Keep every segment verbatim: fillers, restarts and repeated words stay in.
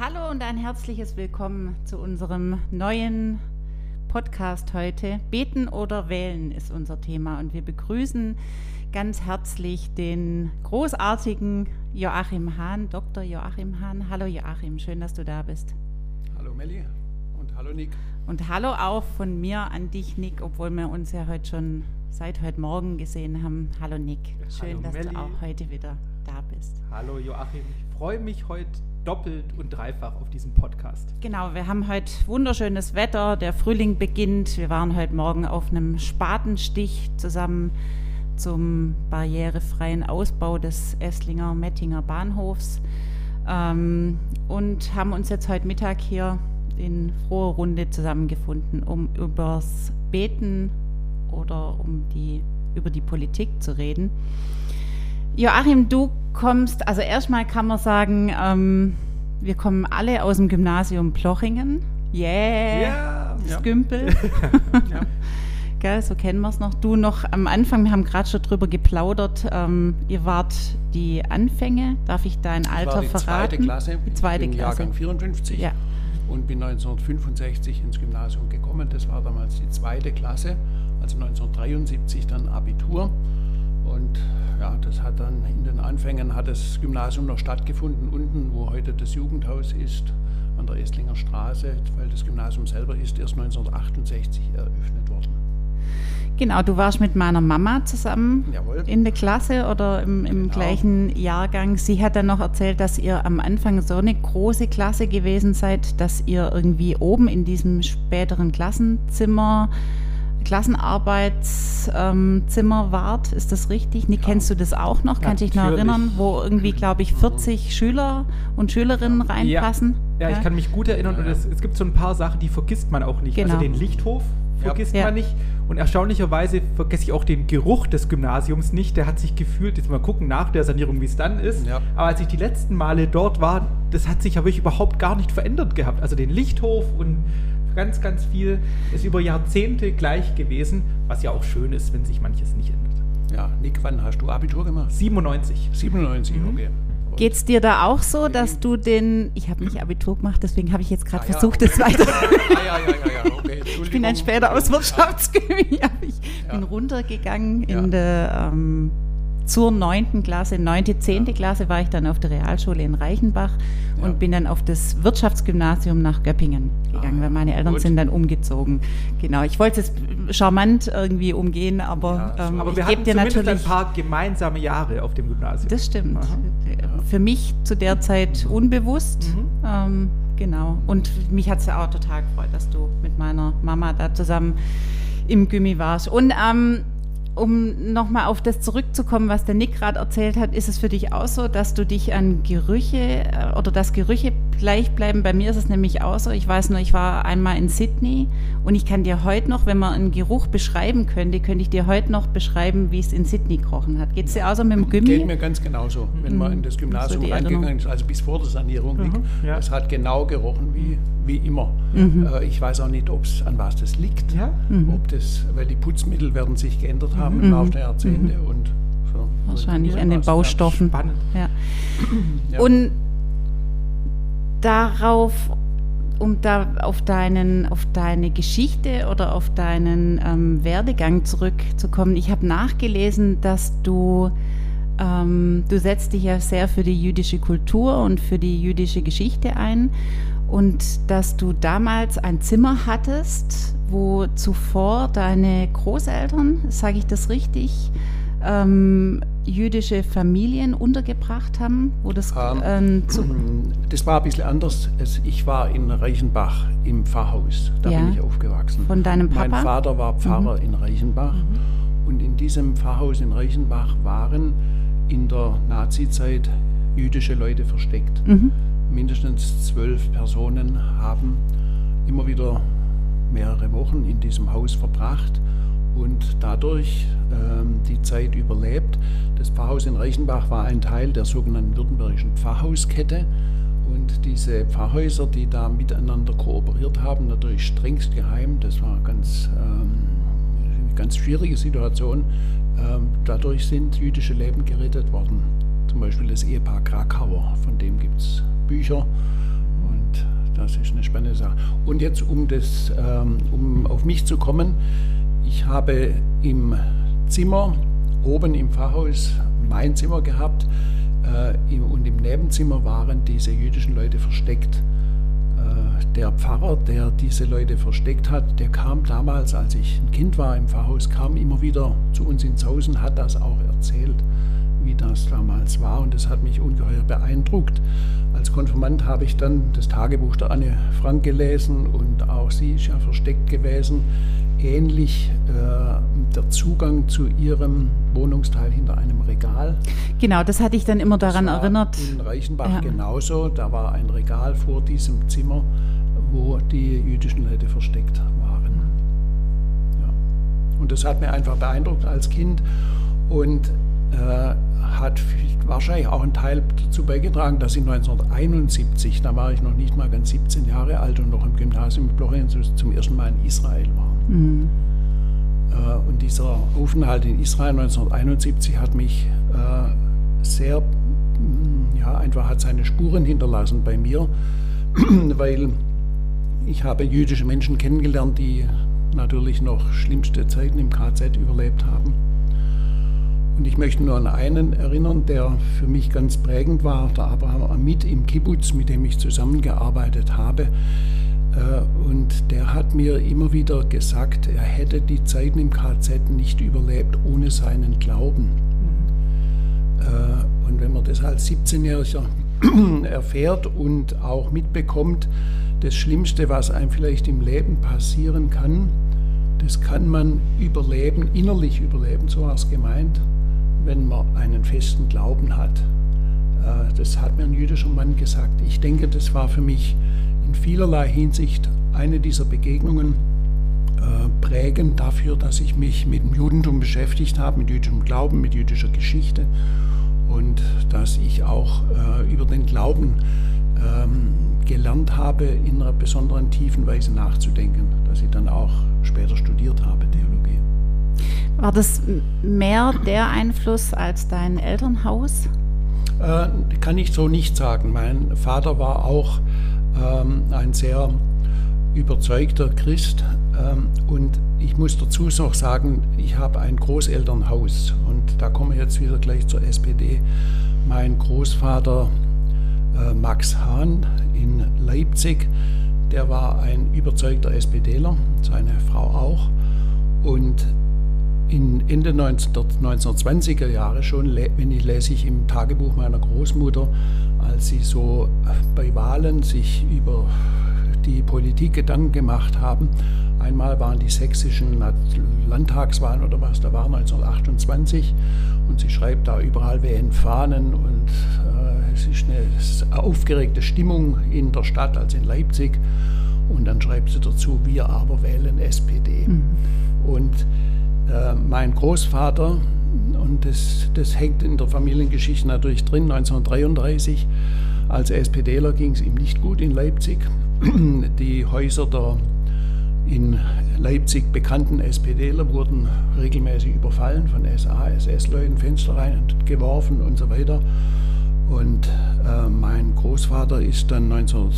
Hallo und ein herzliches Willkommen zu unserem neuen Podcast heute. Beten oder wählen ist unser Thema und wir begrüßen ganz herzlich den großartigen Joachim Hahn, Doktor Joachim Hahn. Hallo Joachim, schön, dass du da bist. Hallo Melli und hallo Nick. Und hallo auch von mir an dich, Nick, obwohl wir uns ja heute schon seit heute Morgen gesehen haben. Hallo Nick, schön, hallo dass Melli. du auch heute wieder da bist. Hallo Joachim, ich freue mich heute doppelt und dreifach auf diesen Podcast. Genau, wir haben heute wunderschönes Wetter, der Frühling beginnt. Wir waren heute Morgen auf einem Spatenstich zusammen zum barrierefreien Ausbau des Esslinger-Mettinger Bahnhofs ähm, und haben uns jetzt heute Mittag hier in froher Runde zusammengefunden, um übers Beten oder um die, über die Politik zu reden. Joachim, du kommst, also erstmal kann man sagen, ähm, wir kommen alle aus dem Gymnasium Plochingen. Yeah, Ja, das ja. Gümpel. Ja. Gell, so kennen wir es noch. Du noch am Anfang, wir haben gerade schon drüber geplaudert, ähm, ihr wart die Anfänge, darf ich dein Ich Alter war die verraten? zweite Klasse, Die zweite ich bin Klasse. Jahrgang vierundfünfzig Ja. und bin neunzehnhundertfünfundsechzig ins Gymnasium gekommen. Das war damals die zweite Klasse, also neunzehnhundertdreiundsiebzig dann Abitur. Und ja, das hat dann in den Anfängen hat das Gymnasium noch stattgefunden, unten, wo heute das Jugendhaus ist, an der Esslinger Straße, weil das Gymnasium selber ist erst neunzehnhundertachtundsechzig eröffnet worden. Genau, du warst mit meiner Mama zusammen Jawohl. in der Klasse oder im, im Genau. gleichen Jahrgang. Sie hat dann noch erzählt, dass ihr am Anfang so eine große Klasse gewesen seid, dass ihr irgendwie oben in diesem späteren Klassenzimmer, Klassenarbeitszimmer ähm, wart. Ist das richtig? Nick, Ja. kennst du das auch noch? Kannst du dich noch Natürlich. erinnern, wo irgendwie, glaube ich, vierzig Schüler und Schülerinnen reinpassen? Ja, ich kann mich gut erinnern und Ja. es, es gibt so ein paar Sachen, die vergisst man auch nicht. Genau. Also den Lichthof vergisst Ja. man nicht und erstaunlicherweise vergesse ich auch den Geruch des Gymnasiums nicht. Der hat sich gefühlt, jetzt mal gucken nach der Sanierung, wie es dann ist, Ja. aber als ich die letzten Male dort war, das hat sich ja wirklich überhaupt gar nicht verändert gehabt. Also den Lichthof und ganz, ganz viel ist über Jahrzehnte gleich gewesen, was ja auch schön ist, wenn sich manches nicht ändert. Ja, Nick, wann hast du Abitur gemacht? siebenundneunzig. siebenundneunzig, Mhm. okay. Und- Geht's dir da auch so, dass du den, ich habe nicht Abitur gemacht, deswegen habe ich jetzt gerade Ah, ja, versucht, okay. das weiter. Ah, ja, ja, ja, ja, okay. Ich bin dann später aus Wirtschaftsgymnasium, ich Ja. bin runtergegangen Ja. in der, ähm, zur neunten Klasse, neunte, zehnte Ja. Klasse war ich dann auf der Realschule in Reichenbach Ja. und bin dann auf das Wirtschaftsgymnasium nach Göppingen gegangen, Ah, weil meine Eltern gut. sind dann umgezogen. Genau, ich wollte es charmant irgendwie umgehen, aber, Ja, so. ähm, Aber ich wir gebe hatten dir zumindest natürlich... ein paar gemeinsame Jahre auf dem Gymnasium. Das stimmt. Aha. Für mich zu der Zeit unbewusst. Mhm. Ähm, genau. Und mich hat es ja auch total gefreut, dass du mit meiner Mama da zusammen im Gymi warst. Und ähm, um nochmal auf das zurückzukommen, was der Nick gerade erzählt hat, ist es für dich auch so, dass du dich an Gerüche äh, oder dass Gerüche gleich bleiben? Bei mir ist es nämlich auch so. Ich weiß nur, ich war einmal in Sydney und ich kann dir heute noch, wenn man einen Geruch beschreiben könnte, könnte ich dir heute noch beschreiben, wie es in Sydney gerochen hat. Geht es dir auch so mit dem Gymi? Geht mir ganz genauso, wenn man in das Gymnasium So die reingegangen Erinnerung. ist, also bis vor der Sanierung. Mhm, Nick. ja. Es hat genau gerochen wie, wie immer. Mhm. Äh, ich weiß auch nicht, ob's, an was das liegt, Ja? Mhm. ob das, weil die Putzmittel werden sich geändert haben Mhm. im Laufe der Jahrzehnte und so. Wahrscheinlich Ja, an den was- Baustoffen. Spannend. Ja. Ja. Und darauf, um da auf deinen, auf deine Geschichte oder auf deinen ähm, Werdegang zurückzukommen, ich habe nachgelesen, dass du, ähm, du setzt dich ja sehr für die jüdische Kultur und für die jüdische Geschichte ein und dass du damals ein Zimmer hattest, wo zuvor deine Großeltern, sage ich das richtig, ähm, jüdische Familien untergebracht haben, wo das Ähm, ähm, zu, Das war ein bisschen anders. Es, ich war in Reichenbach im Pfarrhaus, da Ja. bin ich aufgewachsen. von deinem Papa. Mein Vater war Pfarrer in Reichenbach und in diesem Pfarrhaus in Reichenbach waren in der Nazizeit jüdische Leute versteckt. Mhm. Mindestens zwölf Personen haben immer wieder mehrere Wochen in diesem Haus verbracht und dadurch ähm, die Zeit überlebt. Das Pfarrhaus in Reichenbach war ein Teil der sogenannten württembergischen Pfarrhauskette und diese Pfarrhäuser, die da miteinander kooperiert haben, natürlich strengst geheim. Das war ganz, ähm, eine ganz schwierige Situation. Ähm, dadurch sind jüdische Leben gerettet worden. Zum Beispiel das Ehepaar Krakauer, von dem gibt es Bücher. Und das ist eine spannende Sache. Und jetzt, um, das, ähm, um auf mich zu kommen, ich habe im Zimmer, oben im Pfarrhaus, mein Zimmer gehabt äh, im, und im Nebenzimmer waren diese jüdischen Leute versteckt. Äh, der Pfarrer, der diese Leute versteckt hat, der kam damals, als ich ein Kind war im Pfarrhaus, kam immer wieder zu uns ins Haus und hat das auch erzählt, wie das damals war, und das hat mich ungeheuer beeindruckt. Als Konfirmand habe ich dann das Tagebuch der Anne Frank gelesen und auch sie ist ja versteckt gewesen. Ähnlich äh, der Zugang zu ihrem Wohnungsteil hinter einem Regal. Genau, das hatte ich dann immer daran das war erinnert. In Reichenbach ja. genauso, da war ein Regal vor diesem Zimmer, wo die jüdischen Leute versteckt waren. Ja. Und das hat mir einfach beeindruckt als Kind und äh, hat wahrscheinlich auch einen Teil dazu beigetragen, dass ich neunzehnhunderteinundsiebzig, da war ich noch nicht mal ganz siebzehn Jahre alt und noch im Gymnasium in Blochingen, zum ersten Mal in Israel war. Mhm. Äh, und dieser Aufenthalt in Israel neunzehnhunderteinundsiebzig hat mich äh, sehr, ja, einfach hat seine Spuren hinterlassen bei mir, weil ich habe jüdische Menschen kennengelernt, die natürlich noch schlimmste Zeiten im K Z überlebt haben. Und ich möchte nur an einen erinnern, der für mich ganz prägend war, der Abraham Amit im Kibbutz, mit dem ich zusammengearbeitet habe. Und der hat mir immer wieder gesagt, er hätte die Zeiten im K Z nicht überlebt ohne seinen Glauben. Mhm. Und wenn man das als siebzehnjähriger erfährt und auch mitbekommt, das Schlimmste, was einem vielleicht im Leben passieren kann, das kann man überleben, innerlich überleben, so war es gemeint, wenn man einen festen Glauben hat. Das hat mir ein jüdischer Mann gesagt. Ich denke, das war für mich in vielerlei Hinsicht eine dieser Begegnungen prägend dafür, dass ich mich mit dem Judentum beschäftigt habe, mit jüdischem Glauben, mit jüdischer Geschichte und dass ich auch über den Glauben gelernt habe, in einer besonderen tiefen Weise nachzudenken, dass ich dann auch später studiert habe, Theologie. War das mehr der Einfluss als dein Elternhaus? Äh, kann ich so nicht sagen. Mein Vater war auch ähm, ein sehr überzeugter Christ. Ähm, und ich muss dazu noch sagen, ich habe ein Großelternhaus. Und da kommen wir jetzt wieder gleich zur S P D. Mein Großvater äh, Max Hahn in Leipzig, der war ein überzeugter SPDler, seine Frau auch. Und in Ende neunzehnhundertzwanziger Jahre schon, wenn ich lese ich im Tagebuch meiner Großmutter, als sie so bei Wahlen sich über die Politik Gedanken gemacht haben. Einmal waren die sächsischen Landtagswahlen oder was, da war neunzehnhundertachtundzwanzig und sie schreibt da überall wehen Fahnen und äh, es ist eine aufgeregte Stimmung in der Stadt, also in Leipzig, und dann schreibt sie dazu, wir aber wählen S P D. Mhm. Und äh, mein Großvater, und das, das hängt in der Familiengeschichte natürlich drin, neunzehnhundertdreiunddreißig, als SPDler ging es ihm nicht gut in Leipzig. Die Häuser der in Leipzig bekannten SPDler wurden regelmäßig überfallen von S A, S S-Leuten, Fenster rein geworfen und so weiter. Und äh, mein Großvater ist dann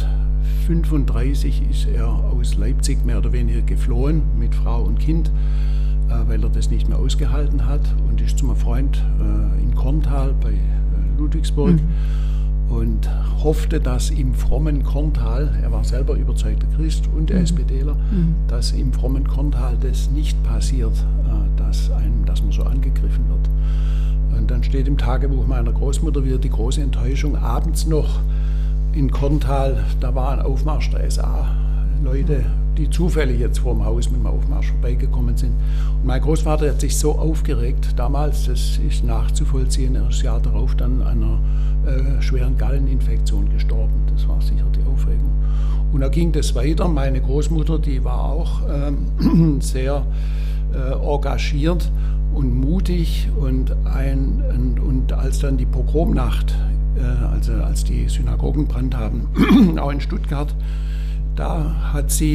neunzehnhundertfünfunddreißig ist er aus Leipzig mehr oder weniger geflohen mit Frau und Kind, äh, weil er das nicht mehr ausgehalten hat, und ist zu einem Freund äh, in Korntal bei äh, Ludwigsburg. Mhm. Und hoffte, dass im frommen Korntal, er war selber überzeugter Christ und mhm. SPDler, mhm. dass im frommen Korntal das nicht passiert, dass, einem, dass man so angegriffen wird. Und dann steht im Tagebuch meiner Großmutter wieder die große Enttäuschung, abends noch in Korntal, da war ein Aufmarsch der S A-Leute, die zufällig jetzt vor dem Haus mit dem Aufmarsch vorbeigekommen sind. Und mein Großvater hat sich so aufgeregt damals, das ist nachzuvollziehen, er ist das Jahr darauf dann an einer äh, schweren Galleninfektion gestorben. Das war sicher die Aufregung. Und da ging das weiter. Meine Großmutter, die war auch ähm, sehr äh, engagiert und mutig. Und, ein, und, und als dann die Pogromnacht, äh, also als die Synagogen Brand haben, auch in Stuttgart, da hat sie,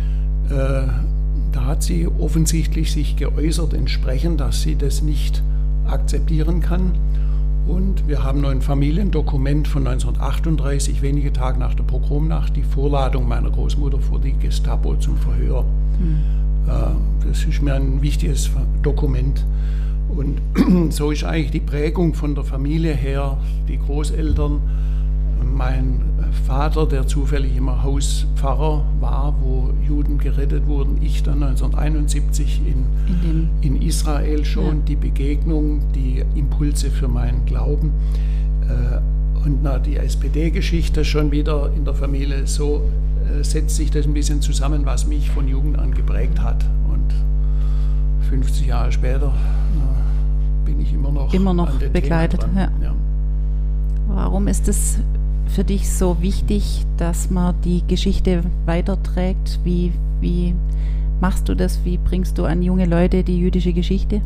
äh, da hat sie offensichtlich sich geäußert entsprechend, dass sie das nicht akzeptieren kann. Und wir haben noch ein Familiendokument von neunzehnhundertachtunddreißig, wenige Tage nach der Pogromnacht, die Vorladung meiner Großmutter vor die Gestapo zum Verhör. Mhm. Äh, das ist mir ein wichtiges Dokument. Und so ist eigentlich die Prägung von der Familie her, die Großeltern, mein Vater, der zufällig immer Hauspfarrer war, wo Juden gerettet wurden, ich dann neunzehnhunderteinundsiebzig in, in, in Israel schon, ja. Die Begegnung, die Impulse für meinen Glauben äh, und na, die S P D-Geschichte schon wieder in der Familie, so äh, setzt sich das ein bisschen zusammen, was mich von Jugend an geprägt hat. Und fünfzig Jahre später äh, bin ich immer noch, immer noch begleitet. Ja. Ja. Warum ist es für dich so wichtig, dass man die Geschichte weiterträgt? Wie, wie machst du das? Wie bringst du an junge Leute die jüdische Geschichte?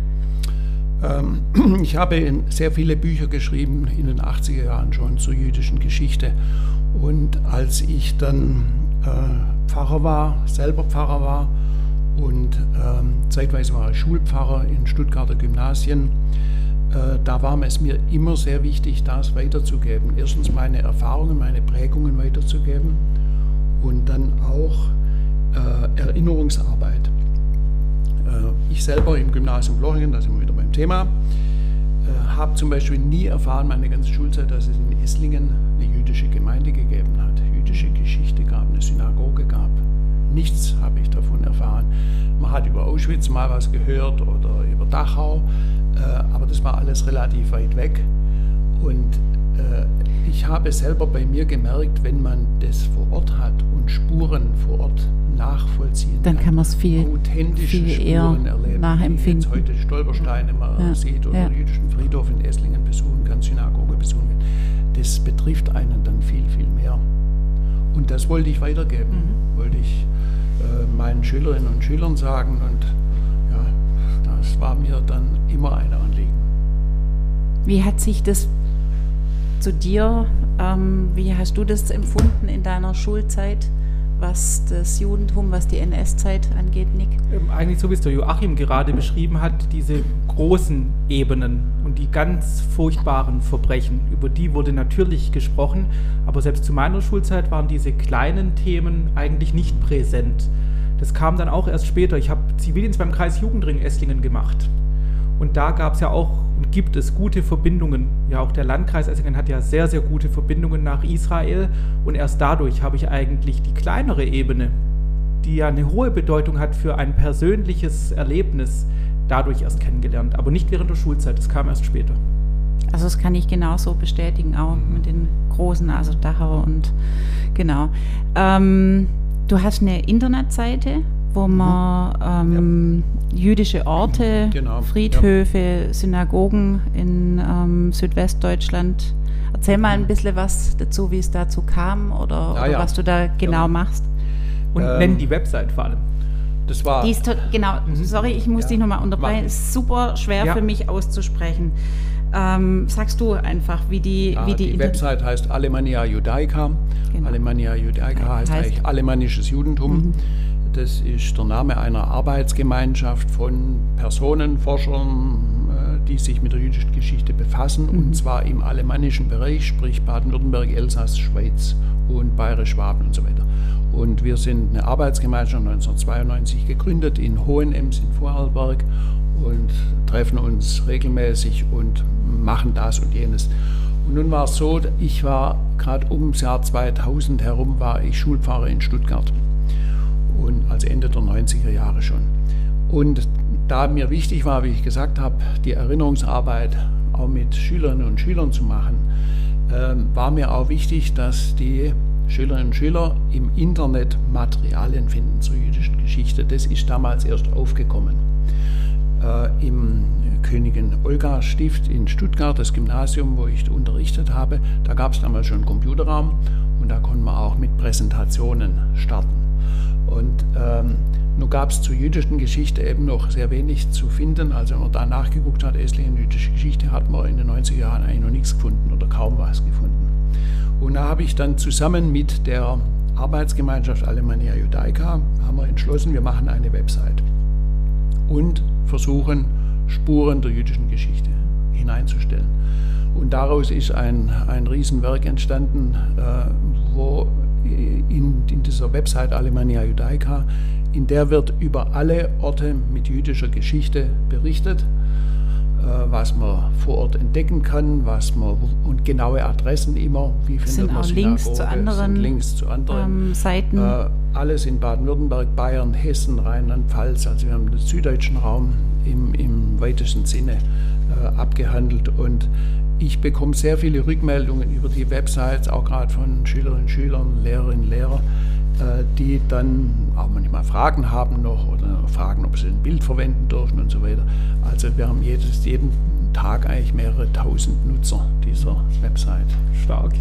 Ähm, ich habe sehr viele Bücher geschrieben, in den achtziger Jahren schon zur jüdischen Geschichte. Und als ich dann äh, Pfarrer war, selber Pfarrer war und ähm, zeitweise war ich Schulpfarrer in Stuttgarter Gymnasien, da war es mir immer sehr wichtig, das weiterzugeben. Erstens meine Erfahrungen, meine Prägungen weiterzugeben und dann auch äh, Erinnerungsarbeit. Äh, ich selber im Gymnasium Blochingen, da sind wir wieder beim Thema, äh, habe zum Beispiel nie erfahren, meine ganze Schulzeit, dass es in Esslingen eine jüdische Gemeinde gegeben hat, jüdische Geschichte gab, eine Synagoge gab. Nichts habe ich davon erfahren. Man hat über Auschwitz mal was gehört oder über Dachau, äh, aber das war alles relativ weit weg. Und äh, ich habe selber bei mir gemerkt, wenn man das vor Ort hat und Spuren vor Ort nachvollziehen dann kann, kann man es viel, authentische viel eher Spuren erleben, nachempfinden. Wie jetzt heute Stolpersteine man ja, sieht oder ja. den jüdischen Friedhof in Esslingen besuchen kann, Synagoge besuchen kann. Das betrifft einen dann viel, viel mehr. Und das wollte ich weitergeben, mhm. wollte ich äh, meinen Schülerinnen und Schülern sagen und ja, das war mir dann immer ein Anliegen. Wie hat sich das zu dir, ähm, wie hast du das empfunden in deiner Schulzeit, was das Judentum, was die N S-Zeit angeht, Nick? Ähm, eigentlich so, wie es der Joachim gerade beschrieben hat, diese großen Ebenen und die ganz furchtbaren Verbrechen, über die wurde natürlich gesprochen, aber selbst zu meiner Schulzeit waren diese kleinen Themen eigentlich nicht präsent. Das kam dann auch erst später. Ich habe Zivildienst beim Kreis Jugendring Esslingen gemacht und da gab es ja auch und gibt es gute Verbindungen. Ja, auch der Landkreis Esslingen hat ja sehr, sehr gute Verbindungen nach Israel und erst dadurch habe ich eigentlich die kleinere Ebene, die ja eine hohe Bedeutung hat für ein persönliches Erlebnis, dadurch erst kennengelernt, aber nicht während der Schulzeit, das kam erst später. Also das kann ich genauso bestätigen, auch mit den großen, also Dachau und genau. Ähm, du hast eine Internetseite, wo man ähm, ja. jüdische Orte, genau. Friedhöfe, ja. Synagogen in ähm, Südwestdeutschland. Erzähl mal ein bisschen was dazu, wie es dazu kam oder, ja, oder ja. was du da genau ja. machst. Und ähm, nenn die Website vor allem. Das war die ist to- genau, mhm. sorry, ich muss ja. dich nochmal unterbrechen. Es ist super schwer ja. für mich auszusprechen. Ähm, sagst du einfach, wie die... Ja, wie die, die Website heißt Alemannia Judaica. Genau. Alemannia Judaica ja, heißt, heißt eigentlich alemannisches Judentum. Mhm. Das ist der Name einer Arbeitsgemeinschaft von Personen, Forschern, die sich mit der jüdischen Geschichte befassen, mhm. und zwar im alemannischen Bereich, sprich Baden-Württemberg, Elsass, Schweiz und Bayerisch-Schwaben und so weiter. Und wir sind eine Arbeitsgemeinschaft neunzehnhundertzweiundneunzig gegründet in Hohenems in Vorarlberg und treffen uns regelmäßig und machen das und jenes. Und nun war es so, ich war gerade ums Jahr zweitausend herum, war ich Schulpfarrer in Stuttgart. Und also Ende der neunziger Jahre schon. Und da mir wichtig war, wie ich gesagt habe, die Erinnerungsarbeit auch mit Schülerinnen und Schülern zu machen, äh, war mir auch wichtig, dass die Schülerinnen und Schüler im Internet Materialien finden zur jüdischen Geschichte. Das ist damals erst aufgekommen. Äh, Im Königin-Olga-Stift in Stuttgart, das Gymnasium, wo ich unterrichtet habe, da gab es damals schon einen Computerraum und da konnte man auch mit Präsentationen starten. Und ähm, nun gab es zur jüdischen Geschichte eben noch sehr wenig zu finden. Also wenn man da nachgeguckt hat, Esslingen jüdische Geschichte, hat man in den neunziger Jahren eigentlich noch nichts gefunden oder kaum was gefunden. Und da habe ich dann zusammen mit der Arbeitsgemeinschaft Alemannia Judaica haben wir entschlossen, wir machen eine Website und versuchen, Spuren der jüdischen Geschichte hineinzustellen. Und daraus ist ein, ein Riesenwerk entstanden, äh, wo in, in dieser Website Alemannia Judaica, in der wird über alle Orte mit jüdischer Geschichte berichtet, äh, was man vor Ort entdecken kann, was man, und genaue Adressen immer, wie findet sind man auch Synagoge, Links zu anderen, sind Links zu anderen ähm, Seiten. Äh, alles in Baden-Württemberg, Bayern, Hessen, Rheinland-Pfalz, also wir haben den süddeutschen Raum im, im weitesten Sinne äh, abgehandelt, und ich bekomme sehr viele Rückmeldungen über die Websites, auch gerade von Schülerinnen und Schülern, Lehrerinnen und Lehrern, äh, die dann auch manchmal Fragen haben noch oder fragen, ob sie ein Bild verwenden dürfen und so weiter. Also wir haben jedes, jeden Tag eigentlich mehrere tausend Nutzer dieser Website. Stark.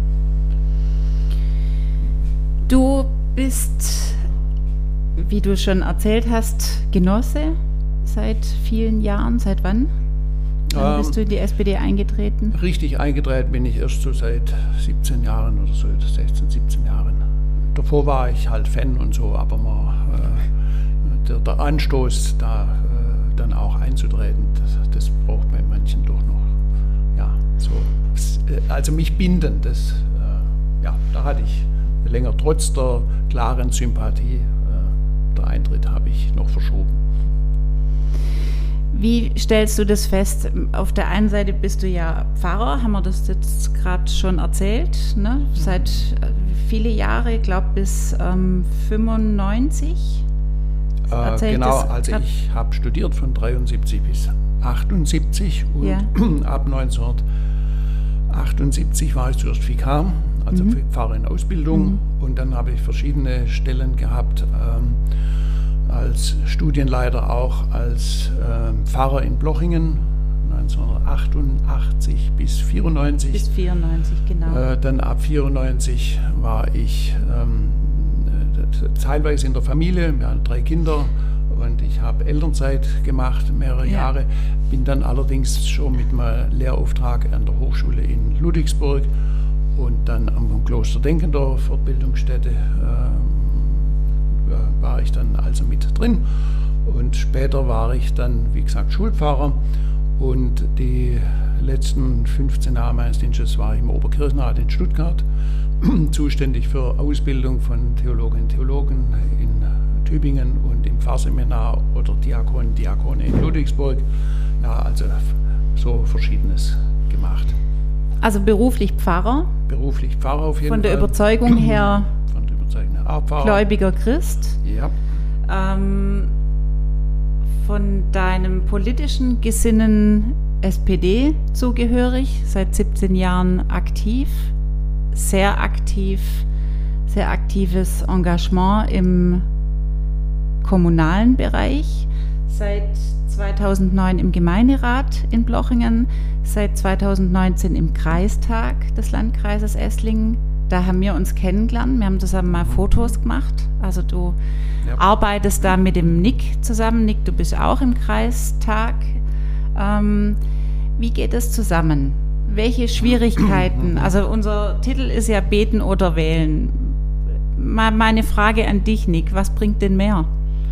Du bist, wie du schon erzählt hast, Genosse seit vielen Jahren. Seit wann? Wann bist du in die S P D eingetreten? Richtig eingetreten bin ich erst so seit siebzehn Jahren oder so, sechzehn, siebzehn Jahren. Davor war ich halt Fan und so, aber man, äh, der, der Anstoß, da äh, dann auch einzutreten, das, das braucht bei manchen doch noch, ja, so, also mich binden, das, äh, ja, da hatte ich länger, trotz der klaren Sympathie, äh, der Eintritt habe ich noch verschoben. Wie stellst du das fest? Auf der einen Seite bist du ja Pfarrer, haben wir das jetzt gerade schon erzählt, ne? Seit äh, viele Jahre, ich glaube bis ähm, fünfundneunzig. Äh, genau, also ich habe studiert von dreiundsiebzig bis achtundsiebzig und ja. Ab neunzehnhundertachtundsiebzig war ich zuerst Vikar, also mhm. Pfarrer in Ausbildung, mhm. und dann habe ich verschiedene Stellen gehabt, ähm, als Studienleiter auch als äh, Pfarrer in Blochingen, neunzehnhundertachtundachtzig bis vierundneunzig. Bis vierundneunzig, genau. Äh, dann ab vierundneunzig war ich ähm, teilweise in der Familie, wir hatten drei Kinder und ich habe Elternzeit gemacht, mehrere ja. Jahre. Bin dann allerdings schon mit meinem Lehrauftrag an der Hochschule in Ludwigsburg und dann am Kloster Denkendorf, Fortbildungsstätte, äh, war ich dann also mit drin, und später war ich dann, wie gesagt, Schulpfarrer, und die letzten fünfzehn Jahre meines Dienstes war ich im Oberkirchenrat in Stuttgart, zuständig für Ausbildung von Theologinnen und Theologen in Tübingen und im Pfarrseminar oder Diakonen, Diakone in Ludwigsburg, ja, also so Verschiedenes gemacht. Also beruflich Pfarrer? Beruflich Pfarrer auf jeden Fall. Von der Überzeugung her Pfarrer. Gläubiger Christ. Ja. Ähm, von deinem politischen Gesinnen S P D zugehörig, seit siebzehn Jahren aktiv, sehr aktiv, sehr aktives Engagement im kommunalen Bereich, seit zweitausendneun im Gemeinderat in Blochingen, seit zweitausendneunzehn im Kreistag des Landkreises Esslingen. Da haben wir uns kennengelernt, wir haben zusammen mal Fotos gemacht. Also du ja. arbeitest da mit dem Nick zusammen. Nick, du bist auch im Kreistag. Ähm, wie geht es zusammen? Welche Schwierigkeiten? Also unser Titel ist ja Beten oder Wählen. Mal meine Frage an dich, Nick, was bringt denn mehr?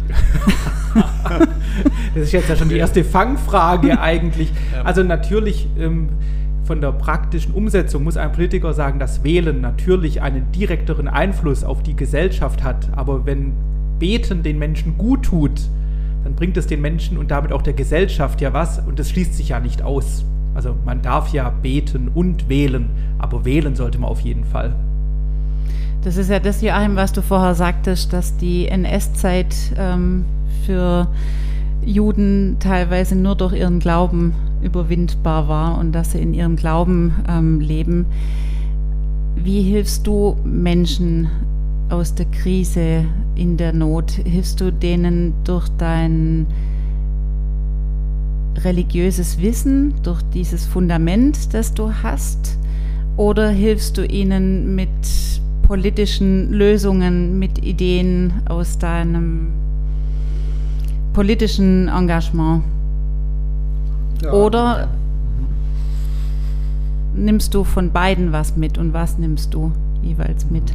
Das ist jetzt ja schon die erste Fangfrage eigentlich. Also natürlich ähm, von der praktischen Umsetzung muss ein Politiker sagen, dass Wählen natürlich einen direkteren Einfluss auf die Gesellschaft hat. Aber wenn Beten den Menschen gut tut, dann bringt es den Menschen und damit auch der Gesellschaft ja was. Und das schließt sich ja nicht aus. Also man darf ja beten und wählen, aber wählen sollte man auf jeden Fall. Das ist ja das, Joachim, was du vorher sagtest, dass die N S-Zeit ähm, für Juden teilweise nur durch ihren Glauben überwindbar war und dass sie in ihrem Glauben ähm, leben. Wie hilfst du Menschen aus der Krise, in der Not? Hilfst du denen durch dein religiöses Wissen, durch dieses Fundament, das du hast? Oder hilfst du ihnen mit politischen Lösungen, mit Ideen aus deinem politischen Engagement? Ja, Oder ja. nimmst du von beiden was mit und was nimmst du jeweils mit?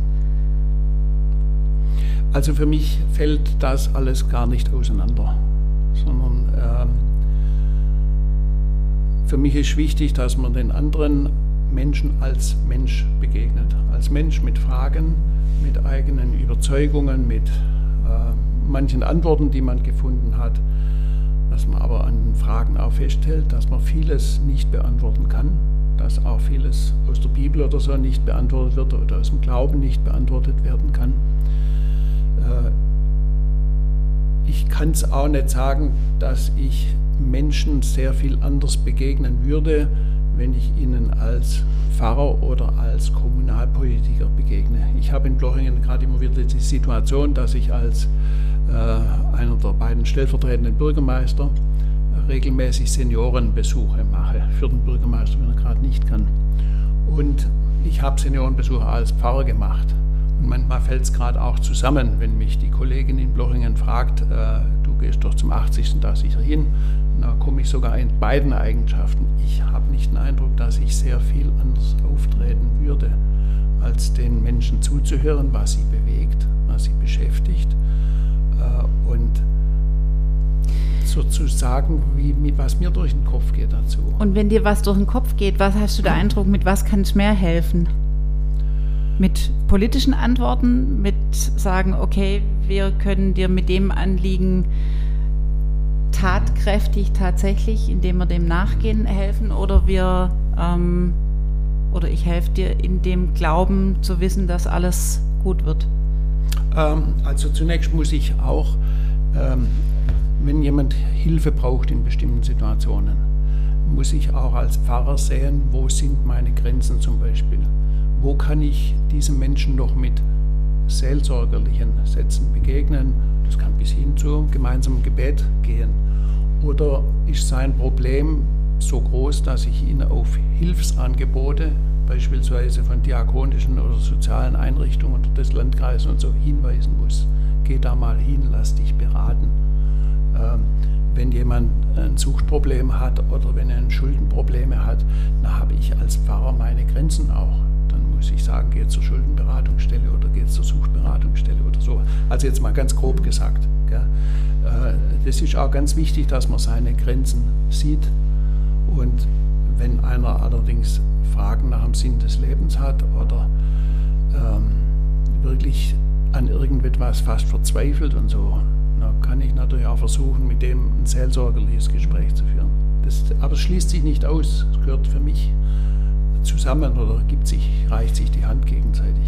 Also für mich fällt das alles gar nicht auseinander, sondern ähm, für mich ist wichtig, dass man den anderen Menschen als Mensch begegnet. Als Mensch mit Fragen, mit eigenen Überzeugungen, mit äh, manchen Antworten, die man gefunden hat. Dass man aber an Fragen auch feststellt, dass man vieles nicht beantworten kann. Dass auch vieles aus der Bibel oder so nicht beantwortet wird oder aus dem Glauben nicht beantwortet werden kann. Äh, ich kann es auch nicht sagen, dass ich Menschen sehr viel anders begegnen würde, wenn ich ihnen als Pfarrer oder als Kommunalpolitiker begegne. Ich habe in Blochingen gerade immer wieder die Situation, dass ich als äh, einer der beiden stellvertretenden Bürgermeister regelmäßig Seniorenbesuche mache, für den Bürgermeister, wenn er gerade nicht kann. Und ich habe Seniorenbesuche als Pfarrer gemacht. Und manchmal fällt es gerade auch zusammen, wenn mich die Kollegin in Blochingen fragt, äh, du gehst doch zum achtzigsten da sicher hin. Da komme ich sogar in beiden Eigenschaften. Ich habe nicht den Eindruck, dass ich sehr viel anders auftreten würde, als den Menschen zuzuhören, was sie bewegt, was sie beschäftigt äh, und sozusagen, wie, was mir durch den Kopf geht dazu. Und wenn dir was durch den Kopf geht, was hast du den Eindruck, mit was kann es mehr helfen? Mit politischen Antworten, mit sagen, okay, wir können dir mit dem Anliegen tatkräftig tatsächlich, indem wir dem nachgehen, helfen, oder wir ähm, oder ich helfe dir in dem Glauben zu wissen, dass alles gut wird? Ähm, also zunächst muss ich auch, ähm, wenn jemand Hilfe braucht in bestimmten Situationen, muss ich auch als Pfarrer sehen, wo sind meine Grenzen zum Beispiel. Wo kann ich diesem Menschen noch mit seelsorgerlichen Sätzen begegnen? Das kann bis hin zu gemeinsamem Gebet gehen. Oder ist sein Problem so groß, dass ich ihn auf Hilfsangebote, beispielsweise von diakonischen oder sozialen Einrichtungen oder des Landkreises und so, hinweisen muss? Geh da mal hin, lass dich beraten. Ähm, wenn jemand ein Suchtproblem hat oder wenn er Schuldenprobleme hat, dann habe ich als Pfarrer meine Grenzen auch. Muss ich sagen, geht zur Schuldenberatungsstelle oder geht zur Suchtberatungsstelle oder so. Also jetzt mal ganz grob gesagt. Gell? Das ist auch ganz wichtig, dass man seine Grenzen sieht. Und wenn einer allerdings Fragen nach dem Sinn des Lebens hat oder ähm, wirklich an irgendetwas fast verzweifelt und so, dann kann ich natürlich auch versuchen, mit dem ein seelsorgerliches Gespräch zu führen. Das, aber es schließt sich nicht aus. Es gehört für mich zusammen oder gibt sich, reicht sich die Hand gegenseitig.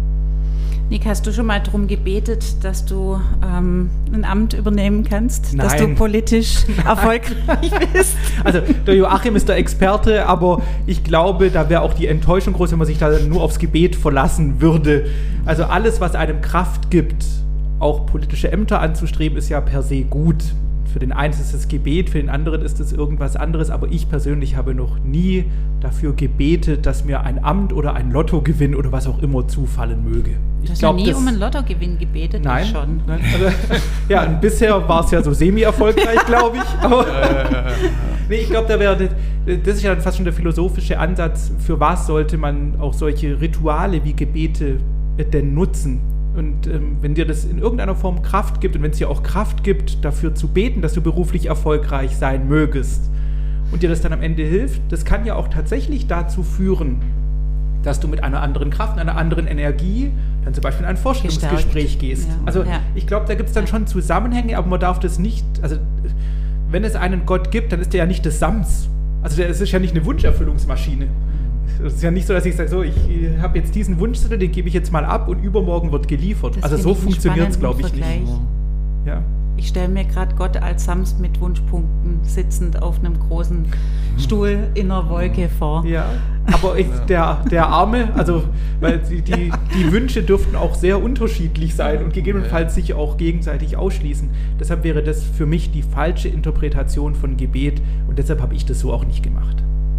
Nick, hast du schon mal darum gebetet, dass du ähm, ein Amt übernehmen kannst, Nein. dass du politisch erfolgreich bist? Also der Joachim ist der Experte, aber ich glaube, da wäre auch die Enttäuschung groß, wenn man sich da nur aufs Gebet verlassen würde. Also alles, was einem Kraft gibt, auch politische Ämter anzustreben, ist ja per se gut. Für den einen ist es Gebet, für den anderen ist es irgendwas anderes, aber ich persönlich habe noch nie dafür gebetet, dass mir ein Amt oder ein Lottogewinn oder was auch immer zufallen möge. Ich du hast glaub, noch nie das, um einen Lottogewinn gebetet? Nein, ich schon. Nein, also, ja, und bisher war es ja so semi-erfolgreich, glaube ich. Aber, nee, ich glaube, da wäre das ist ja fast schon der philosophische Ansatz, für was sollte man auch solche Rituale wie Gebete denn nutzen? Und ähm, wenn dir das in irgendeiner Form Kraft gibt und wenn es dir auch Kraft gibt, dafür zu beten, dass du beruflich erfolgreich sein mögest und dir das dann am Ende hilft, das kann ja auch tatsächlich dazu führen, dass du mit einer anderen Kraft, einer anderen Energie dann zum Beispiel in ein Vorstellungsgespräch gehst. Ja. Also ja. Ich glaube, da gibt es dann schon Zusammenhänge, aber man darf das nicht, also wenn es einen Gott gibt, dann ist der ja nicht des Sams. Also es ist ja nicht eine Wunscherfüllungsmaschine. Es ist ja nicht so, dass ich sage, so, ich habe jetzt diesen Wunschzettel, den gebe ich jetzt mal ab und übermorgen wird geliefert. Das also so funktioniert es, glaube ich, nicht. Ja. Ich stelle mir gerade Gott als Sams mit Wunschpunkten sitzend auf einem großen Stuhl in einer Wolke vor. Ja, aber ich, der, der Arme, also weil die, die, die Wünsche dürften auch sehr unterschiedlich sein und gegebenenfalls sich auch gegenseitig ausschließen. Deshalb wäre das für mich die falsche Interpretation von Gebet und deshalb habe ich das so auch nicht gemacht.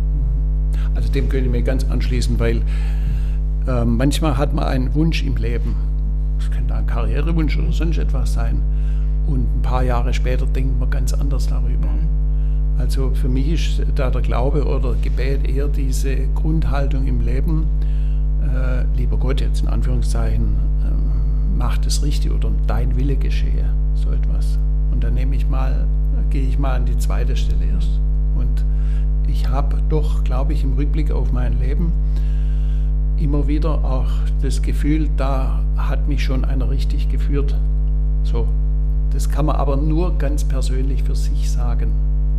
Also dem könnte ich mir ganz anschließen, weil äh, manchmal hat man einen Wunsch im Leben. Das könnte ein Karrierewunsch oder sonst etwas sein. Und ein paar Jahre später denkt man ganz anders darüber. Also für mich ist da der Glaube oder Gebet eher diese Grundhaltung im Leben, äh, lieber Gott, jetzt in Anführungszeichen, äh, mach das richtig oder dein Wille geschehe, so etwas. Und dann nehme ich mal, gehe ich mal an die zweite Stelle erst. Und ich habe doch, glaube ich, im Rückblick auf mein Leben immer wieder auch das Gefühl, da hat mich schon einer richtig geführt. So, das kann man aber nur ganz persönlich für sich sagen.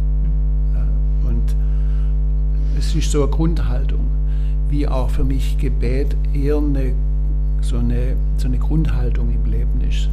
Und es ist so eine Grundhaltung, wie auch für mich Gebet eher eine, so, eine, so eine Grundhaltung im Leben ist.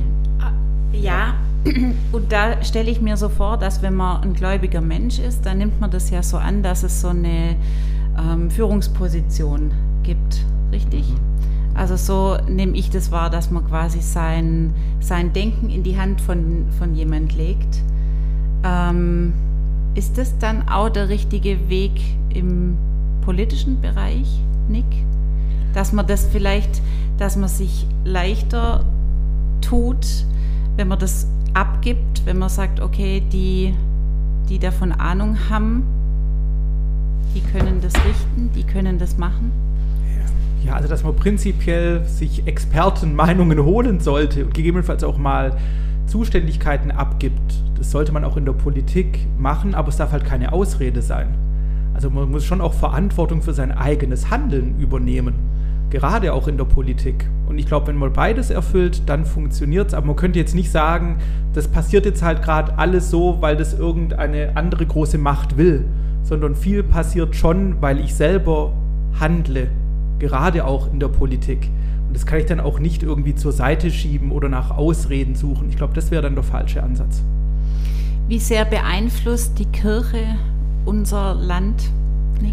Ja, und da stelle ich mir so vor, dass wenn man ein gläubiger Mensch ist, dann nimmt man das ja so an, dass es so eine ähm, Führungsposition gibt, richtig? Mhm. Also so nehme ich das wahr, dass man quasi sein, sein Denken in die Hand von, von jemand legt. Ähm, ist das dann auch der richtige Weg im politischen Bereich, Nick? Dass man das vielleicht, dass man sich leichter tut, wenn man das abgibt, wenn man sagt, okay, die, die davon Ahnung haben, die können das richten, die können das machen? Ja, also dass man prinzipiell sich Expertenmeinungen holen sollte und gegebenenfalls auch mal Zuständigkeiten abgibt. Das sollte man auch in der Politik machen, aber es darf halt keine Ausrede sein. Also man muss schon auch Verantwortung für sein eigenes Handeln übernehmen, gerade auch in der Politik. Und ich glaube, wenn man beides erfüllt, dann funktioniert es. Aber man könnte jetzt nicht sagen, das passiert jetzt halt gerade alles so, weil das irgendeine andere große Macht will, sondern viel passiert schon, weil ich selber handle, gerade auch in der Politik. Und das kann ich dann auch nicht irgendwie zur Seite schieben oder nach Ausreden suchen. Ich glaube, das wäre dann der falsche Ansatz. Wie sehr beeinflusst die Kirche unser Land, Nick?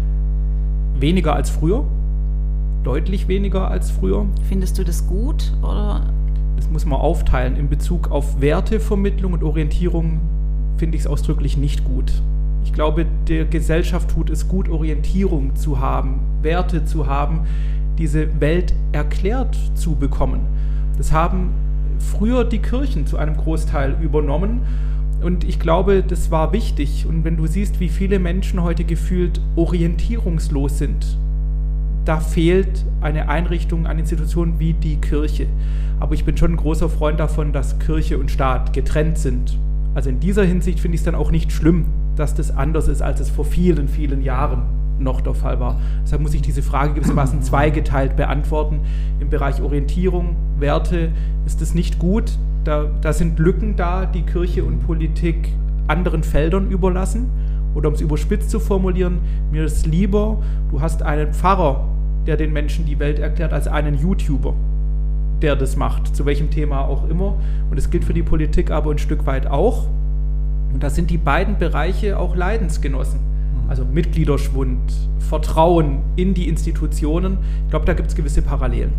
Weniger als früher. Deutlich weniger als früher. Findest du das gut, oder? Das muss man aufteilen. In Bezug auf Wertevermittlung und Orientierung finde ich es ausdrücklich nicht gut. Ich glaube, der Gesellschaft tut es gut, Orientierung zu haben, Werte zu haben, diese Welt erklärt zu bekommen. Das haben früher die Kirchen zu einem Großteil übernommen und ich glaube, das war wichtig. Und wenn du siehst, wie viele Menschen heute gefühlt orientierungslos sind, da fehlt eine Einrichtung, eine Institution wie die Kirche. Aber ich bin schon ein großer Freund davon, dass Kirche und Staat getrennt sind. Also in dieser Hinsicht finde ich es dann auch nicht schlimm, dass das anders ist, als es vor vielen, vielen Jahren noch der Fall war. Deshalb muss ich diese Frage gewissermaßen zweigeteilt beantworten. Im Bereich Orientierung, Werte ist es nicht gut. Da, da sind Lücken da, die Kirche und Politik anderen Feldern überlassen. Oder um es überspitzt zu formulieren, mir ist lieber, du hast einen Pfarrer, der den Menschen die Welt erklärt, als einen YouTuber, der das macht, zu welchem Thema auch immer. Und das gilt für die Politik aber ein Stück weit auch. Und da sind die beiden Bereiche auch Leidensgenossen. Also Mitgliederschwund, Vertrauen in die Institutionen. Ich glaube, da gibt es gewisse Parallelen.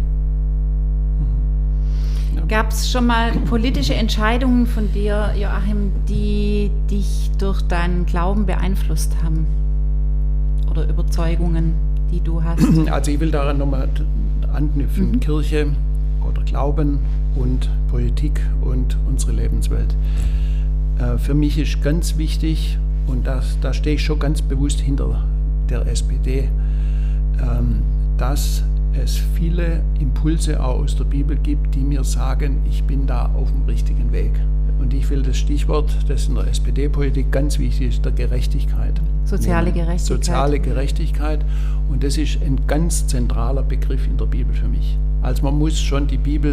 Gab es schon mal politische Entscheidungen von dir, Joachim, die dich durch deinen Glauben beeinflusst haben? Oder Überzeugungen, die du hast? Also ich will daran nochmal anknüpfen. Mhm. Kirche oder Glauben und Politik und unsere Lebenswelt. Äh, für mich ist ganz wichtig, und das, da stehe ich schon ganz bewusst hinter der S P D, ähm, dass es viele Impulse auch aus der Bibel gibt, die mir sagen, ich bin da auf dem richtigen Weg. Und ich will das Stichwort, das in der S P D-Politik ganz wichtig ist, der Gerechtigkeit. Soziale Gerechtigkeit. Soziale Gerechtigkeit. Und das ist ein ganz zentraler Begriff in der Bibel für mich. Also man muss schon die Bibel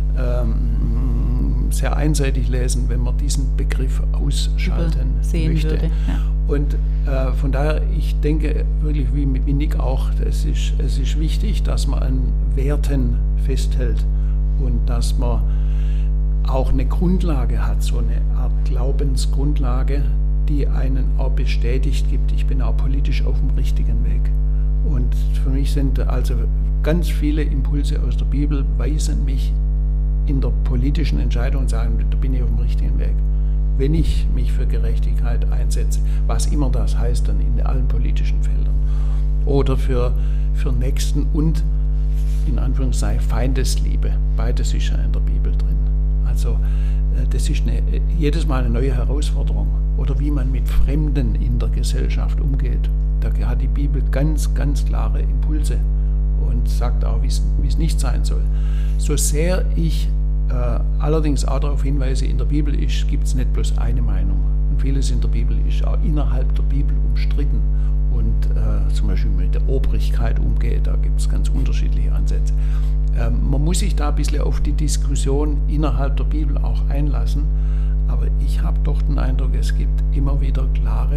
ähm, sehr einseitig lesen, wenn man diesen Begriff ausschalten sehen möchte. Würde, ja. Und äh, von daher, ich denke wirklich wie, wie Nick auch, es ist, es ist wichtig, dass man an Werten festhält und dass man auch eine Grundlage hat, so eine Art Glaubensgrundlage, die einen auch bestätigt gibt, ich bin auch politisch auf dem richtigen Weg. Und für mich sind also ganz viele Impulse aus der Bibel, weisen mich in der politischen Entscheidung und sagen, da bin ich auf dem richtigen Weg. Wenn ich mich für Gerechtigkeit einsetze, was immer das heißt dann in allen politischen Feldern, oder für, für Nächsten und in Anführungszeichen Feindesliebe, beides ist ja in der Bibel drin. Also das ist eine, jedes Mal eine neue Herausforderung. Oder wie man mit Fremden in der Gesellschaft umgeht. Da hat die Bibel ganz, ganz klare Impulse und sagt auch, wie es nicht sein soll. So sehr ich äh, allerdings auch darauf hinweise, in der Bibel gibt es nicht bloß eine Meinung. Und vieles in der Bibel ist auch innerhalb der Bibel umstritten. Und äh, zum Beispiel mit der Obrigkeit umgeht, da gibt es ganz unterschiedliche Ansätze. Ähm, man muss sich da ein bisschen auf die Diskussion innerhalb der Bibel auch einlassen, aber ich habe doch den Eindruck, es gibt immer wieder klare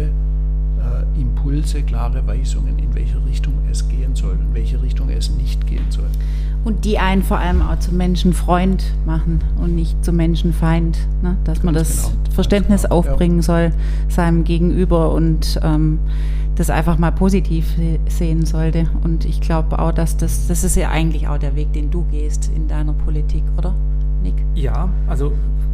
äh, Impulse, klare Weisungen, in welche Richtung es gehen soll, in welche Richtung es nicht gehen soll. Und die einen vor allem auch zum Menschenfreund machen und nicht zum Menschenfeind, ne? Dass man Ganz das genau. Verständnis Ganz genau, aufbringen ja. soll seinem Gegenüber und ähm, das einfach mal positiv sehen sollte. Und ich glaube auch, dass das, das ist ja eigentlich auch der Weg, den du gehst in deiner Politik, oder, Nick? Ja, also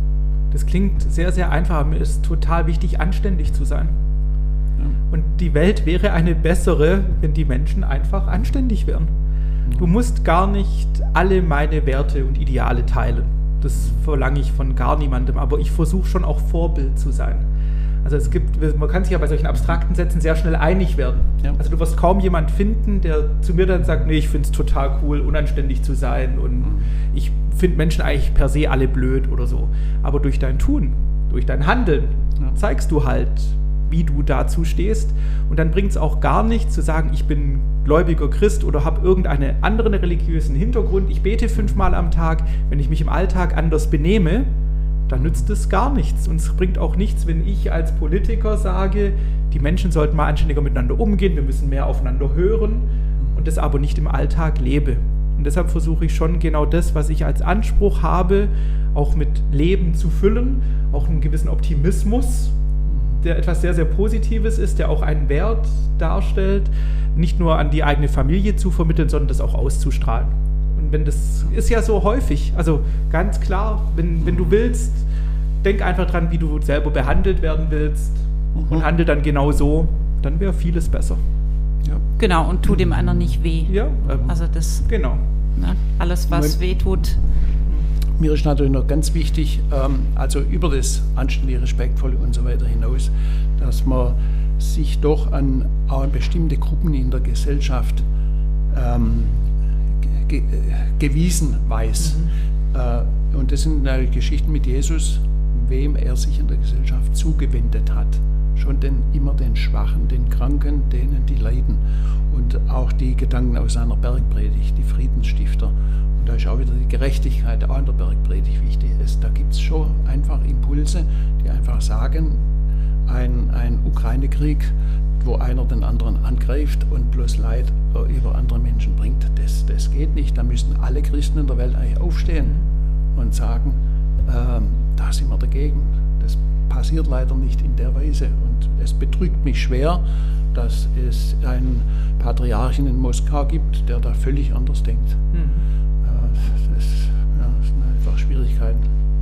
das klingt sehr, sehr einfach, aber mir ist total wichtig, anständig zu sein. Ja. Und die Welt wäre eine bessere, wenn die Menschen einfach anständig wären. Du musst gar nicht alle meine Werte und Ideale teilen. Das verlange ich von gar niemandem, aber ich versuche schon auch Vorbild zu sein. Also es gibt, man kann sich ja bei solchen abstrakten Sätzen sehr schnell einig werden. Ja. Also du wirst kaum jemand finden, der zu mir dann sagt, nee, ich finde es total cool, unanständig zu sein und mhm. ich finde Menschen eigentlich per se alle blöd oder so. Aber durch dein Tun, durch dein Handeln ja. zeigst du halt, wie du dazu stehst. Und dann bringt es auch gar nichts zu sagen, ich bin gläubiger Christ oder habe irgendeinen anderen religiösen Hintergrund. Ich bete fünfmal am Tag. Wenn ich mich im Alltag anders benehme, dann nützt es gar nichts. Und es bringt auch nichts, wenn ich als Politiker sage, die Menschen sollten mal anständiger miteinander umgehen, wir müssen mehr aufeinander hören und das aber nicht im Alltag lebe. Und deshalb versuche ich schon genau das, was ich als Anspruch habe, auch mit Leben zu füllen, auch einen gewissen Optimismus, der etwas sehr, sehr Positives ist, der auch einen Wert darstellt, nicht nur an die eigene Familie zu vermitteln, sondern das auch auszustrahlen. Und wenn das ist ja so häufig, also ganz klar, wenn, wenn du willst, denk einfach dran, wie du selber behandelt werden willst mhm. und handle dann genau so, dann wäre vieles besser. Ja. Genau, und tu dem anderen nicht weh. Ja, ähm, also das, genau. Ne, alles, was weh tut. Mir ist natürlich noch ganz wichtig, ähm, also über das anständige, respektvolle und so weiter hinaus, dass man sich doch an, auch an bestimmte Gruppen in der Gesellschaft ähm, ge gewiesen weiß. Mhm. Äh, und das sind äh, Geschichten mit Jesus, wem er sich in der Gesellschaft zugewendet hat. Schon den, immer den Schwachen, den Kranken, denen, die leiden. Und auch die Gedanken aus seiner Bergpredigt, die Friedensstifter. Und da ist auch wieder die Gerechtigkeit, auch in der Bergpredigt wichtig ist. Da gibt es schon einfach Impulse, die einfach sagen, ein, ein Ukraine-Krieg, wo einer den anderen angreift und bloß Leid über andere Menschen bringt, das, das geht nicht. Da müssten alle Christen in der Welt eigentlich aufstehen und sagen, ähm, da sind wir dagegen. Das passiert leider nicht in der Weise. Und es bedrückt mich schwer, dass es einen Patriarchen in Moskau gibt, der da völlig anders denkt. Mhm. Das, ja, das sind einfach Schwierigkeiten.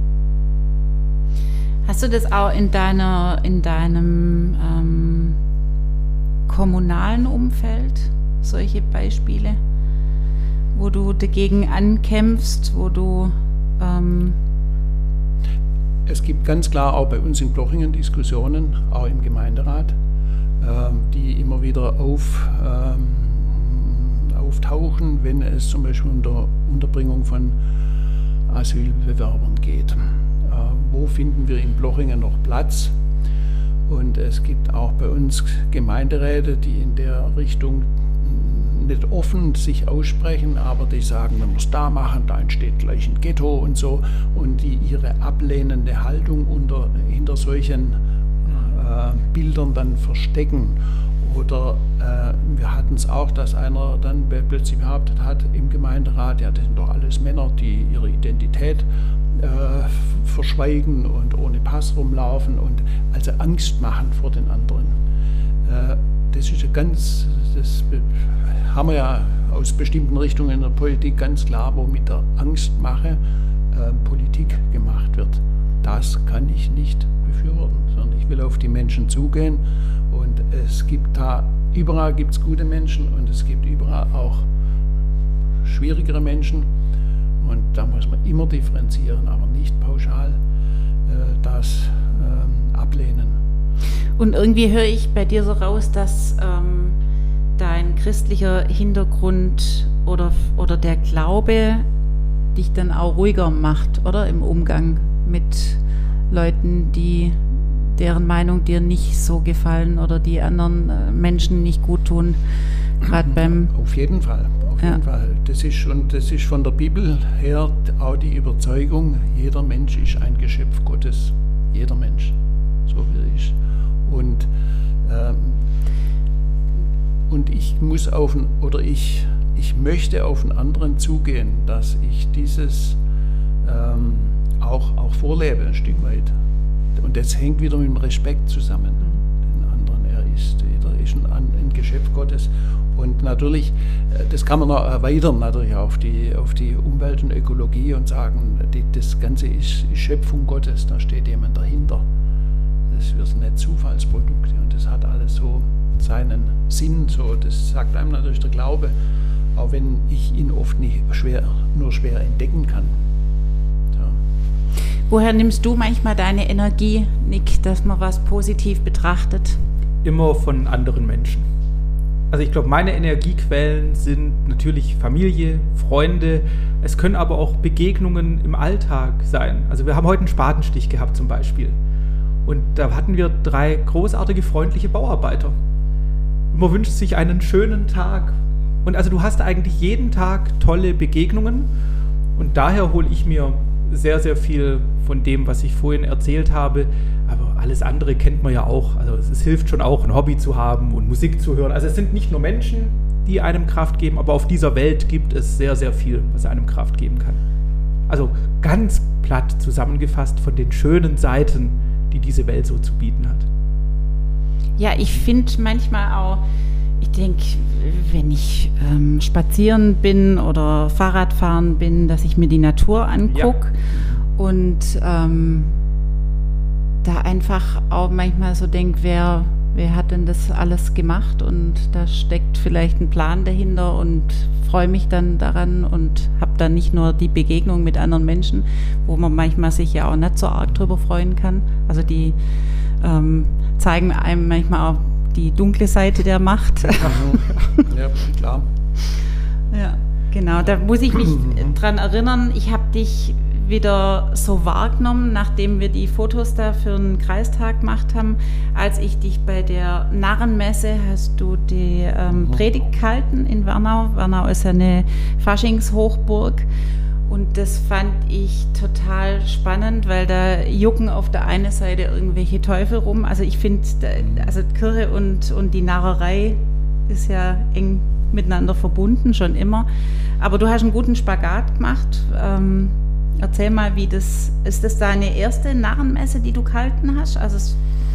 Hast du das auch in deiner, in deinem ähm, kommunalen Umfeld, solche Beispiele, wo du dagegen ankämpfst, wo du ähm Es gibt ganz klar auch bei uns in Plochingen Diskussionen, auch im Gemeinderat, ähm, die immer wieder auf ähm, auftauchen, wenn es zum Beispiel um die Unterbringung von Asylbewerbern geht. Äh, wo finden wir in Plochingen noch Platz? Und es gibt auch bei uns Gemeinderäte, die in der Richtung nicht offen sich aussprechen, aber die sagen, wenn wir es da machen, da entsteht gleich ein Ghetto und so, und die ihre ablehnende Haltung unter, hinter solchen äh, Bildern dann verstecken. Oder äh, wir hatten es auch, dass einer dann plötzlich behauptet hat im Gemeinderat, ja, das sind doch alles Männer, die ihre Identität äh, verschweigen und ohne Pass rumlaufen und also Angst machen vor den anderen. Äh, das ist ja ganz, das haben wir ja aus bestimmten Richtungen in der Politik ganz klar, wo mit der Angstmache äh, Politik gemacht wird. Das kann ich nicht befürworten, sondern ich will auf die Menschen zugehen. Und es gibt da, überall gibt es gute Menschen und es gibt überall auch schwierigere Menschen. Und da muss man immer differenzieren, aber nicht pauschal äh, das äh, ablehnen. Und irgendwie höre ich bei dir so raus, dass ähm, dein christlicher Hintergrund oder, oder der Glaube dich dann auch ruhiger macht, oder? Im Umgang mit Leuten, die deren Meinung dir nicht so gefallen oder die anderen äh, Menschen nicht gut tun, gerade beim... Auf jeden Fall, auf Ja. jeden Fall. Das ist, und das ist von der Bibel her auch die Überzeugung, jeder Mensch ist ein Geschöpf Gottes. Jeder Mensch, so wie er ist. Und, ähm, und ich muss auf, ein- oder ich, ich möchte auf einen anderen zugehen, dass ich dieses ähm, auch, auch vorlebe ein Stück weit. Und das hängt wieder mit dem Respekt zusammen. Den anderen, er ist, er ist ein, ein Geschöpf Gottes. Und natürlich, äh, das kann man noch erweitern natürlich auf die, auf die Umwelt und Ökologie und sagen, die, das Ganze ist, ist Schöpfung Gottes, da steht jemand dahinter. Das wird nicht Zufallsprodukte und das hat alles so seinen Sinn. So, das sagt einem natürlich der Glaube, auch wenn ich ihn oft nicht schwer, nur schwer entdecken kann. Ja. Woher nimmst du manchmal deine Energie, Nick, dass man was positiv betrachtet? Immer von anderen Menschen. Also ich glaube, meine Energiequellen sind natürlich Familie, Freunde, es können aber auch Begegnungen im Alltag sein. Also wir haben heute einen Spatenstich gehabt zum Beispiel. Und da hatten wir drei großartige, freundliche Bauarbeiter. Man wünscht sich einen schönen Tag. Und also du hast eigentlich jeden Tag tolle Begegnungen. Und daher hole ich mir sehr, sehr viel von dem, was ich vorhin erzählt habe. Aber alles andere kennt man ja auch. Also es, es hilft schon auch, ein Hobby zu haben und Musik zu hören. Also es sind nicht nur Menschen, die einem Kraft geben, aber auf dieser Welt gibt es sehr, sehr viel, was einem Kraft geben kann. Also ganz platt zusammengefasst von den schönen Seiten, die diese Welt so zu bieten hat. Ja, ich finde manchmal auch, ich denke, wenn ich ähm, spazieren bin oder Fahrradfahren bin, dass ich mir die Natur angucke Ja. und ähm, da einfach auch manchmal so denke, wer, wer hat denn das alles gemacht und da steckt vielleicht ein Plan dahinter und freue mich dann daran und habe dann nicht nur die Begegnung mit anderen Menschen, wo man manchmal sich ja auch nicht so arg drüber freuen kann. Also die ähm, zeigen einem manchmal auch die dunkle Seite der Macht. Ja, klar. Ja, genau. Da muss ich mich dran erinnern, ich habe dich wieder so wahrgenommen, nachdem wir die Fotos da für einen Kreistag gemacht haben, als ich dich bei der Narrenmesse, hast du die ähm, Predigt gehalten in Wernau. Wernau ist ja eine Faschingshochburg und das fand ich total spannend, weil da jucken auf der einen Seite irgendwelche Teufel rum. Also ich finde, also Kirche und, und die Narrerei ist ja eng miteinander verbunden, schon immer. Aber du hast einen guten Spagat gemacht. Ähm, Erzähl mal, wie das, ist das deine erste Narrenmesse, die du gehalten hast? Also, es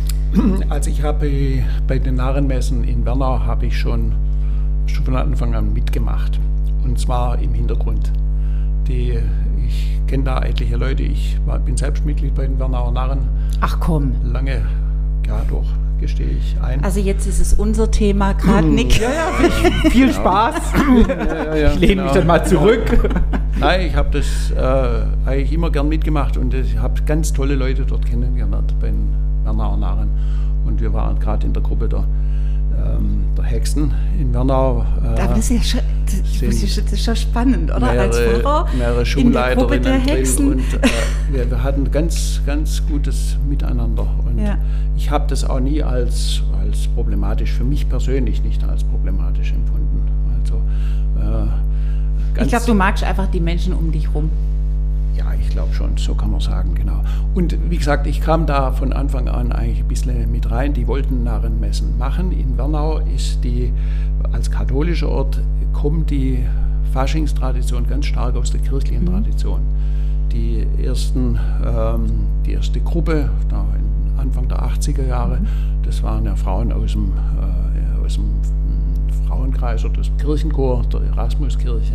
also ich habe bei den Narrenmessen in Wernau habe ich schon, schon von Anfang an mitgemacht. Und zwar im Hintergrund. Die, ich kenne da etliche Leute, ich war, bin selbst Mitglied bei den Wernauer Narren. Ach komm. Lange, ja doch, gestehe ich ein. Also jetzt ist es unser Thema gerade, Nick. Ja, ja, viel Spaß. Ja, ja, ja, Ich lehne mich genau. dann mal zurück. Nein, ich habe das äh, eigentlich immer gern mitgemacht und ich habe ganz tolle Leute dort kennengelernt bei den Wernauer Narren. Und wir waren gerade in der Gruppe der, ähm, der Hexen in Wernau. Äh, Aber das ist ja schon, das, das ist, das ist schon spannend, oder? mehrere, Als Pfarrer mehrere in der Gruppe der Schulleiterinnen drin Hexen. und äh, wir, wir hatten ganz, ganz gutes Miteinander. Und Ja. ich habe das auch nie als, als problematisch, für mich persönlich nicht als problematisch empfunden. Also, äh, Ich glaube, du magst einfach die Menschen um dich rum. Ja, ich glaube schon, so kann man sagen, genau. Und wie gesagt, ich kam da von Anfang an eigentlich ein bisschen mit rein. Die wollten Narrenmessen machen. In Wernau ist die, als katholischer Ort, kommt die Faschingstradition ganz stark aus der kirchlichen Tradition. Die, ersten, ähm, die erste Gruppe, da in Anfang der achtziger Jahre, das waren ja Frauen aus dem, äh, aus dem Frauenkreis oder dem Kirchenchor der Erasmuskirche.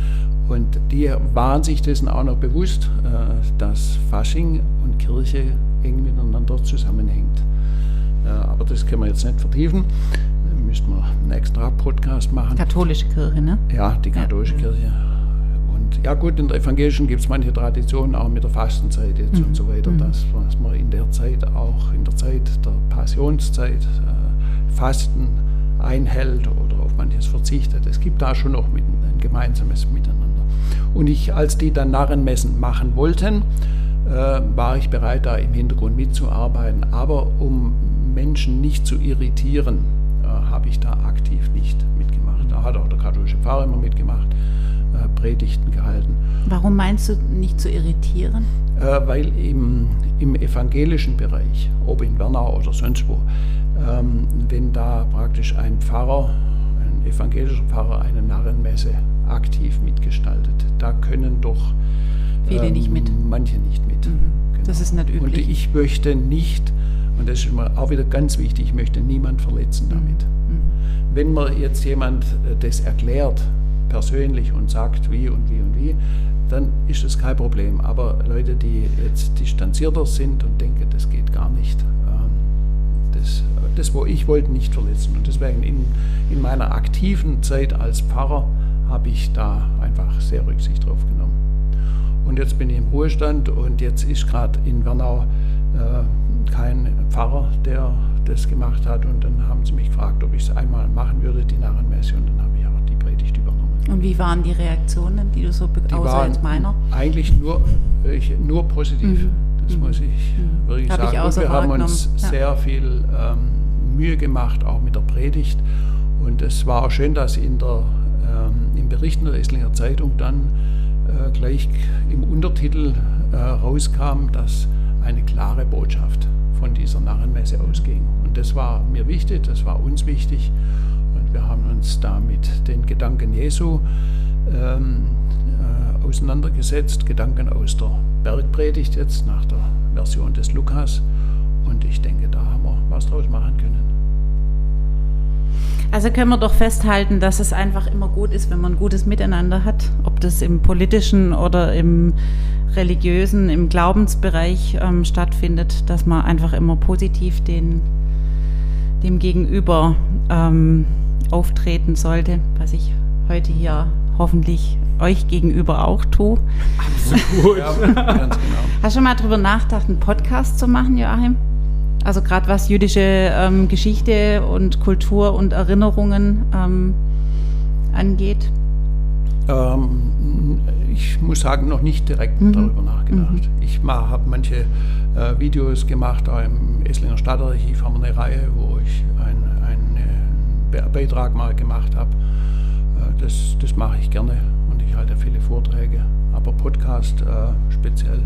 Und die waren sich dessen auch noch bewusst, dass Fasching und Kirche eng miteinander zusammenhängt. Aber das können wir jetzt nicht vertiefen. Da müssten wir einen extra Podcast machen. Katholische Kirche, ne? Ja, die katholische ja. Kirche. Und ja gut, in der evangelischen gibt es manche Traditionen, auch mit der Fastenzeit jetzt mhm. und so weiter, mhm. dass was man in der Zeit auch, in der Zeit der Passionszeit, äh, Fasten einhält oder auf manches verzichtet. Es gibt da schon noch mit, ein gemeinsames Miteinander. Und ich, als die dann Narrenmessen machen wollten, äh, war ich bereit, da im Hintergrund mitzuarbeiten. Aber um Menschen nicht zu irritieren, äh, habe ich da aktiv nicht mitgemacht. Da hat auch der katholische Pfarrer immer mitgemacht, äh, Predigten gehalten. Warum meinst du, nicht zu irritieren? Äh, weil im, im evangelischen Bereich, ob in Wernau oder sonst wo, ähm, wenn da praktisch ein Pfarrer, ein evangelischer Pfarrer eine Narrenmesse aktiv mitgestaltet, da können doch viele ähm, nicht mit. Manche nicht mit. Mhm. Genau. Das ist nicht üblich. Und ich möchte nicht, und das ist immer auch wieder ganz wichtig, ich möchte niemand verletzen damit. Mhm. Wenn mir jetzt jemand das erklärt, persönlich und sagt wie und wie und wie, dann ist das kein Problem. Aber Leute, die jetzt distanzierter sind und denken, das geht gar nicht, das, das wo ich wollte, nicht verletzen. Und deswegen in, in meiner aktiven Zeit als Pfarrer habe ich da einfach sehr Rücksicht drauf genommen. Und jetzt bin ich im Ruhestand und jetzt ist gerade in Wernau äh, kein Pfarrer, der das gemacht hat. Und dann haben sie mich gefragt, ob ich es einmal machen würde, die Narrenmesse, und dann habe ich auch die Predigt übernommen. Und wie waren die Reaktionen, die du so bekommst, außer als meiner? Eigentlich nur, ich, nur positiv, mhm. das mhm. muss ich mhm. wirklich Hab sagen. Ich auch so und wir haben uns ja. sehr viel ähm, Mühe gemacht, auch mit der Predigt. Und es war auch schön, dass in der, ähm, im Bericht in der Esslinger Zeitung dann äh, gleich im Untertitel äh, rauskam, dass eine klare Botschaft von dieser Narrenmesse ausging. Und das war mir wichtig, das war uns wichtig. Und wir haben uns da mit den Gedanken Jesu ähm, äh, auseinandergesetzt, Gedanken aus der Bergpredigt jetzt, nach der Version des Lukas. Und ich denke, da haben wir was draus machen können. Also können wir doch festhalten, dass es einfach immer gut ist, wenn man ein gutes Miteinander hat, ob das im politischen oder im religiösen, im Glaubensbereich ähm, stattfindet, dass man einfach immer positiv den, dem Gegenüber ähm, auftreten sollte, was ich heute hier hoffentlich euch gegenüber auch tue. Absolut. Ja, ganz genau. Hast du schon mal darüber nachgedacht, einen Podcast zu machen, Joachim? Also gerade was jüdische ähm, Geschichte und Kultur und Erinnerungen ähm, angeht? Ähm, ich muss sagen, noch nicht direkt mhm. darüber nachgedacht. Mhm. Ich habe manche äh, Videos gemacht, auch im Esslinger Stadtarchiv haben wir eine Reihe, wo ich einen ein Beitrag mal gemacht habe. Äh, das, das mache ich gerne und ich halte viele Vorträge. Aber Podcast äh, speziell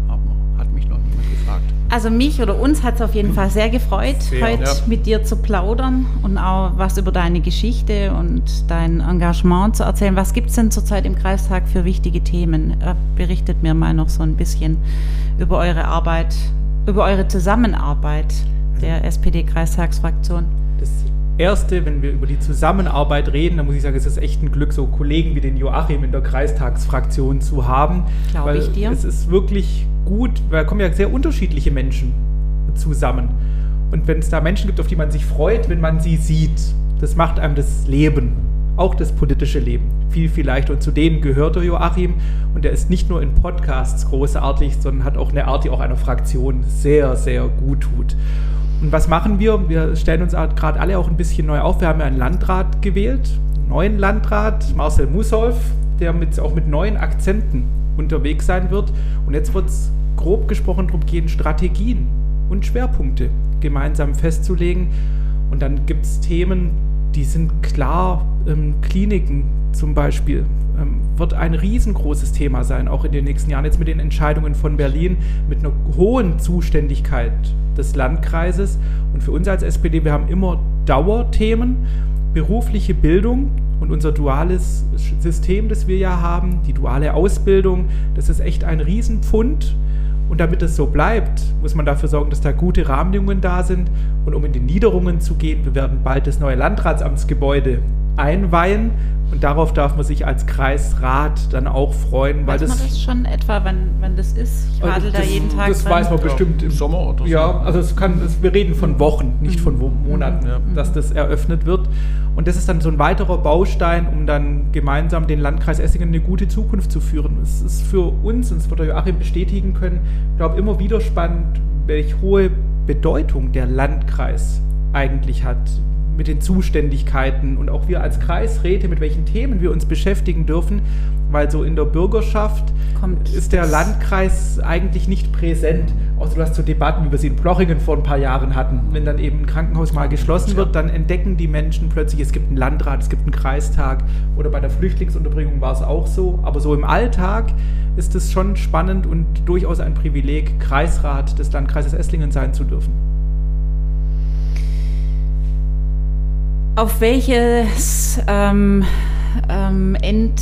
hat mich noch niemand gefragt. Also mich oder uns hat es auf jeden Fall sehr gefreut, sehr, heute ja. mit dir zu plaudern und auch was über deine Geschichte und dein Engagement zu erzählen. Was gibt es denn zurzeit im Kreistag für wichtige Themen? Berichtet mir mal noch so ein bisschen über eure Arbeit, über eure Zusammenarbeit der S P D-Kreistagsfraktion. Das Erste, wenn wir über die Zusammenarbeit reden, dann muss ich sagen, es ist echt ein Glück, so Kollegen wie den Joachim in der Kreistagsfraktion zu haben. Glaube ich dir. Es ist wirklich gut, weil da kommen ja sehr unterschiedliche Menschen zusammen. Und wenn es da Menschen gibt, auf die man sich freut, wenn man sie sieht, das macht einem das Leben, auch das politische Leben, viel, viel leichter. Und zu denen gehört der Joachim. Und der ist nicht nur in Podcasts großartig, sondern hat auch eine Art, die auch einer Fraktion sehr, sehr gut tut. Und was machen wir? Wir stellen uns gerade alle auch ein bisschen neu auf. Wir haben ja einen Landrat gewählt, einen neuen Landrat, Marcel Mussolf, der mit, auch mit neuen Akzenten unterwegs sein wird. Und jetzt wird es grob gesprochen darum gehen, Strategien und Schwerpunkte gemeinsam festzulegen. Und dann gibt es Themen, die sind klar, ähm, Kliniken zum Beispiel, ähm, wird ein riesengroßes Thema sein, auch in den nächsten Jahren, jetzt mit den Entscheidungen von Berlin, mit einer hohen Zuständigkeit des Landkreises. Und für uns als S P D, wir haben immer Dauerthemen, berufliche Bildung und unser duales System, das wir ja haben, die duale Ausbildung, das ist echt ein Riesenpfund. Und damit es so bleibt, muss man dafür sorgen, dass da gute Rahmenbedingungen da sind. Und um in die Niederungen zu gehen, wir werden bald das neue Landratsamtsgebäude einweihen. Und darauf darf man sich als Kreisrat dann auch freuen. Weiß weil das, man das schon etwa, wann, wann das ist? Ich radel da jeden Tag Das dran. weiß man bestimmt im Sommer oder so. Ja, also es kann, es, wir reden von Wochen, nicht von Monaten, ja, dass das eröffnet wird. Und das ist dann so ein weiterer Baustein, um dann gemeinsam den Landkreis Esslingen eine gute Zukunft zu führen. Es ist für uns, und das wird der Joachim bestätigen können, ich glaube, immer wieder spannend, welche hohe Bedeutung der Landkreis eigentlich hat. mit den Zuständigkeiten und auch wir als Kreisräte, mit welchen Themen wir uns beschäftigen dürfen, weil so in der Bürgerschaft Kommt ist der Landkreis eigentlich nicht präsent. Außer du hast so Debatten, wie wir sie in Plochingen vor ein paar Jahren hatten. Wenn dann eben ein Krankenhaus mal geschlossen wird, dann entdecken die Menschen plötzlich, es gibt einen Landrat, es gibt einen Kreistag. Oder bei der Flüchtlingsunterbringung war es auch so. Aber so im Alltag ist es schon spannend und durchaus ein Privileg, Kreisrat des Landkreises Esslingen sein zu dürfen. Auf welches ähm, ähm, End...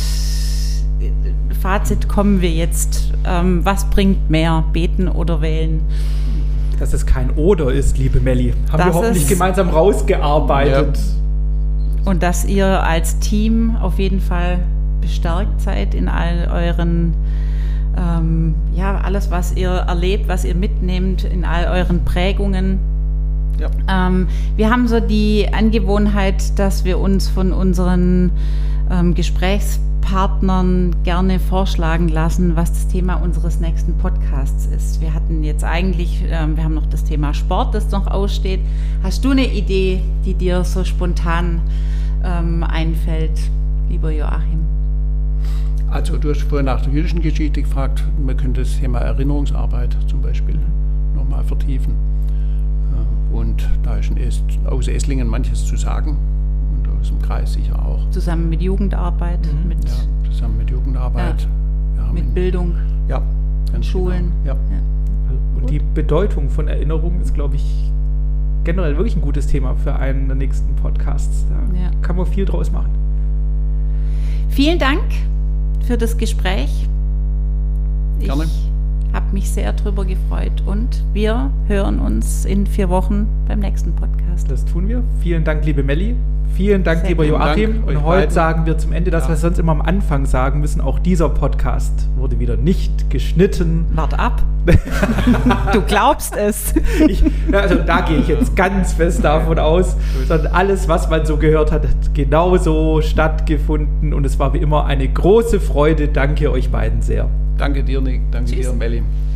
Fazit kommen wir jetzt. Ähm, was bringt mehr, beten oder wählen? Dass es kein Oder ist, liebe Melli. Haben das wir hoffentlich gemeinsam rausgearbeitet. Ja. Und dass ihr als Team auf jeden Fall bestärkt seid in all euren, ähm, ja, alles, was ihr erlebt, was ihr mitnehmt, in all euren Prägungen. Ja. Ähm, wir haben so die Angewohnheit, dass wir uns von unseren ähm, Gesprächspartnern Partnern gerne vorschlagen lassen, was das Thema unseres nächsten Podcasts ist. Wir hatten jetzt eigentlich, ähm, wir haben noch das Thema Sport, das noch aussteht. Hast du eine Idee, die dir so spontan ähm, einfällt, lieber Joachim? Also du hast vorhin nach der jüdischen Geschichte gefragt, man könnte das Thema Erinnerungsarbeit zum Beispiel nochmal vertiefen. Und da ist aus Esslingen manches zu sagen. Im Kreis sicher auch. Zusammen mit Jugendarbeit. Mhm. Mit, ja, zusammen mit Jugendarbeit. Ja, mit in, Bildung. Ja, ganz Schulen. Genau. Ja. Ja. Und die Bedeutung von Erinnerung ist, glaube ich, generell wirklich ein gutes Thema für einen der nächsten Podcasts. Da ja. kann man viel draus machen. Vielen Dank für das Gespräch. Gerne. Ich habe mich sehr drüber gefreut und wir hören uns in vier Wochen beim nächsten Podcast. Das tun wir. Vielen Dank, liebe Melli. Vielen Dank, Sehr lieber Joachim. Dank, und heute beiden. Sagen wir zum Ende das, ja. was wir sonst immer am Anfang sagen müssen. Auch dieser Podcast wurde wieder nicht geschnitten. Wart ab. Du glaubst es. Ich, also da gehe ich jetzt ganz fest davon aus, sondern alles, was man so gehört hat, hat genauso stattgefunden. Und es war wie immer eine große Freude. Danke euch beiden sehr. Danke dir, Nick. Danke Tschüss. dir, Melli.